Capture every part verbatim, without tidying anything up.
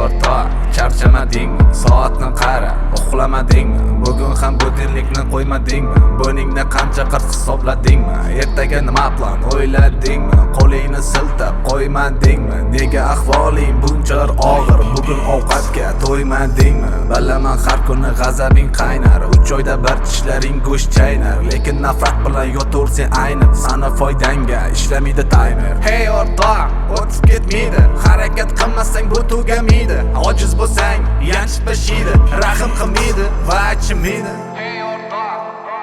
o'rtoq, charchamadingmi? Soatni qara, uxlamadingmi? Bugun ham budilnikni qo'ymadingmi? Buningni qancha qirq hisobladingmi? Ertaga nima plan o'yladingmi? Qo'lingni siltab qo'ymadingmi? Nega ahvoling bunchalar og'ir? Bugun ovqatga to'ymadingmi? Bilaman har kuni g'azabing qaynar, uch oyda bir tishlaring go'sht chaynar, lekin nafrat bilan yotaversang aynib, sana foydanga ishlamaydi timer. Hey o'rtoq, o'tib ketmaydi, harakat qilmasang bu tugamaydi. Ojiz bo'lsang yanchib bashiydi, rahm qilmaydi va achimaydi. Hey o'rtoq,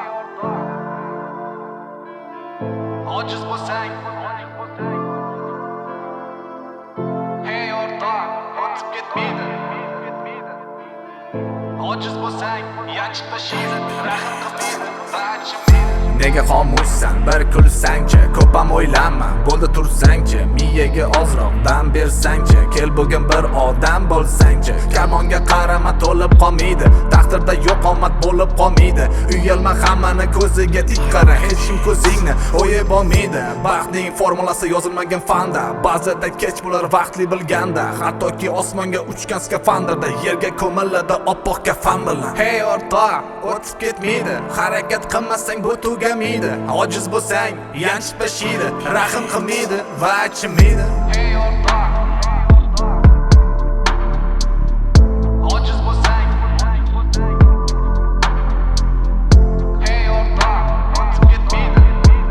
ojiz bo'lsang, hey o'rtoq, o'tib ketmaydi. Ojiz bo'lsang yanchib bashiydi, rahm qilmaydi va achimaydi. Nega xomushsan, bir kulsangchi, ko'p ham o'ylanma, bo'ldi tursangchi, miyaga ozroq dam bersangchi, kel bugun bir odam bo'lsangchi. Karmonga qarama to'lib qolmaydi, taqdirda yo'q omad bo'lib qolmaydi. Uyalma hammani ko'ziga tik qara, hech kim ko'zingni o'yib olmaydi. Baxtning formulasi yozilmagan fanda, ba'zida kech bo'lar vaqtli bilganda, hattoki osmonga uchgan skafandrda, yerga ko'miladi oppoq kafan bilan. Hey o'rtoq, o'tib ketmaydi, harakat qilmasang bu tugamaydi. Ojiz bo'lsang yanchib bashiydi, rahm qilmaydi va achimaydi. Hey o'rtoq, ojiz bo'lsang, hey o'rtoq, o'tib ketmaydi.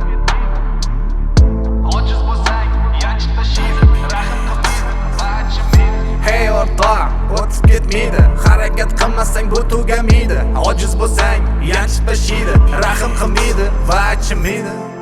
Ojiz bo'lsang yanchib bashiydi, rahm qilmaydi va achimaydi. Hey o'rtoq, o'tib ketmaydi, harakat qilmasang bu tugamaydi. Ojiz bo'lsang yanchib bashiydi, rahm qilmaydi va achimaydi.